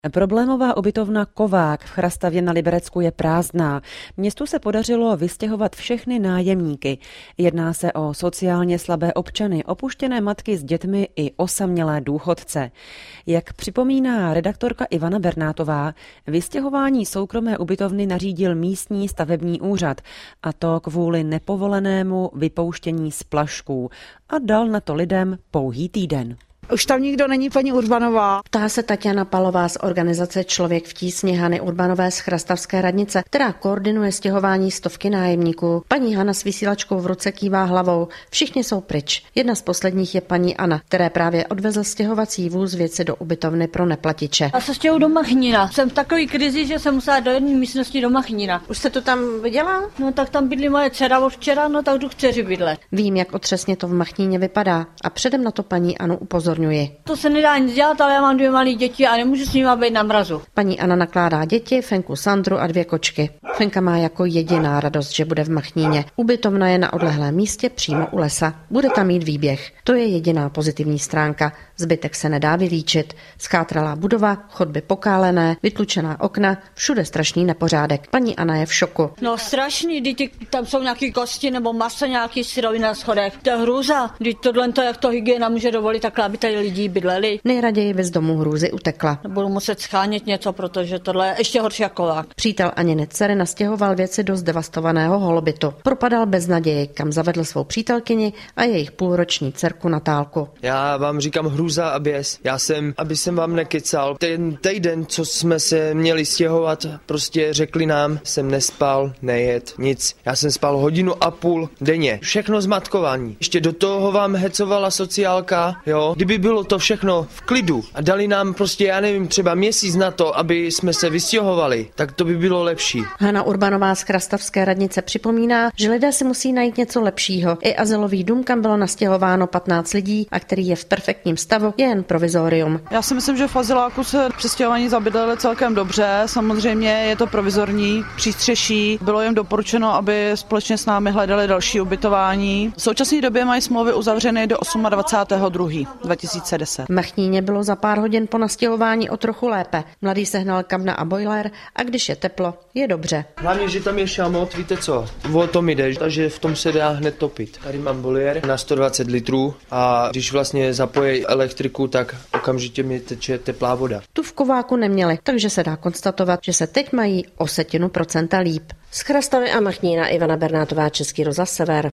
Problémová ubytovna Kovák v Chrastavě na Liberecku je prázdná. Městu se podařilo vystěhovat všechny nájemníky. Jedná se o sociálně slabé občany, opuštěné matky s dětmi i osamělé důchodce. Jak připomíná redaktorka Ivana Bernátová, vystěhování soukromé ubytovny nařídil místní stavební úřad, a to kvůli nepovolenému vypouštění splašků, a dal na to lidem pouhý týden. Už tam nikdo není, paní Urbanová. Ptá se Tatiana Palová z organizace Člověk v tísni Hany Urbanové z Chrastavské radnice, která koordinuje stěhování stovky nájemníků. Paní Hana s vysílačkou v ruce kývá hlavou. Všichni jsou pryč. Jedna z posledních je paní Anna, které právě odvezl stěhovací vůz věci do ubytovny pro neplatiče. Já se stěhuju do Machnína. Jsem v takové krizi, že jsem musela do jedné místnosti do Machnína. Už jste to tam viděla? No tak tam bydlí moje dcera od včera, no tak jdu k dceři bydlet. Vím, jak otřesně to v Machníně vypadá, a předem na to paní Anu upozorňuji. To se nedá nic dělat, ale já mám 2 malé děti a nemůžu s nimi být na mrazu. Paní Anna nakládá děti, Fenku Sandru a 2 kočky. Fenka má jako jediná radost, že bude v Machníně. Ubytovna je na odlehlém místě přímo u lesa. Bude tam mít výběh. To je jediná pozitivní stránka. Zbytek se nedá vylíčit. Schátralá budova, chodby pokálené, vytlučená okna, všude strašný nepořádek. Paní Anna je v šoku. No strašný, když tam jsou nějaký kosti nebo maso, nějaký syrový na schodech. To je hrůza, když tohle to, jak to hygiena může dovolit, takhle, aby tady lidi bydleli. Nejraději by z domu hrůzy utekla. Budu muset schánět něco, protože tohle je ještě horší jako Kovák. Přítel Aniny dcery nastěhoval věci do zdevastovaného holobytu. Propadal bez naději, kam zavedl svou přítelkyni a jejich půlroční dcerku Natálku. Já vám říkám hrůza a běs. Aby jsem vám nekecal. Ten týden, co jsme se měli stěhovat, prostě řekli nám, jsem nespal, nejet, nic. Já jsem spal 1,5 hodiny denně. Všechno zmatkování. Ještě do toho vám hecovala sociálka, jo. Kdyby bylo to všechno v klidu a dali nám prostě, já nevím, třeba měsíc na to, aby jsme se vystěhovali, tak to by bylo lepší. Hana Urbanová z Chrastavské radnice připomíná, že lidé si musí najít něco lepšího. I azylový dům, kam bylo nastěhováno 15 lidí a který je v perfektním stavu, je jen provizorium. Já si myslím, že v azyláku se přestěhovaní zabydleli celkem dobře. Samozřejmě je to provizorní přístřeší. Bylo jim doporučeno, aby společně s námi hledali další ubytování. V současné době mají smlouvy uzavřeny do 28.2.2010. V Machníně bylo za pár hodin po nastěhování o trochu lépe. Mladý sehnal kamna a boiler a když je teplo, je dobře. Hlavně, že tam je šamot, víte co, o tom jde, takže v tom se dá hned topit. Tady mám boiler na 120 litrů a když vlastně zapojí elektriku, tak okamžitě mi teče teplá voda. Tu v Kováku neměli, takže se dá konstatovat, že se teď mají o 0,1% líp. Z Chrastavy a Machnína Ivana Bernátová, Český rozhlas Sever.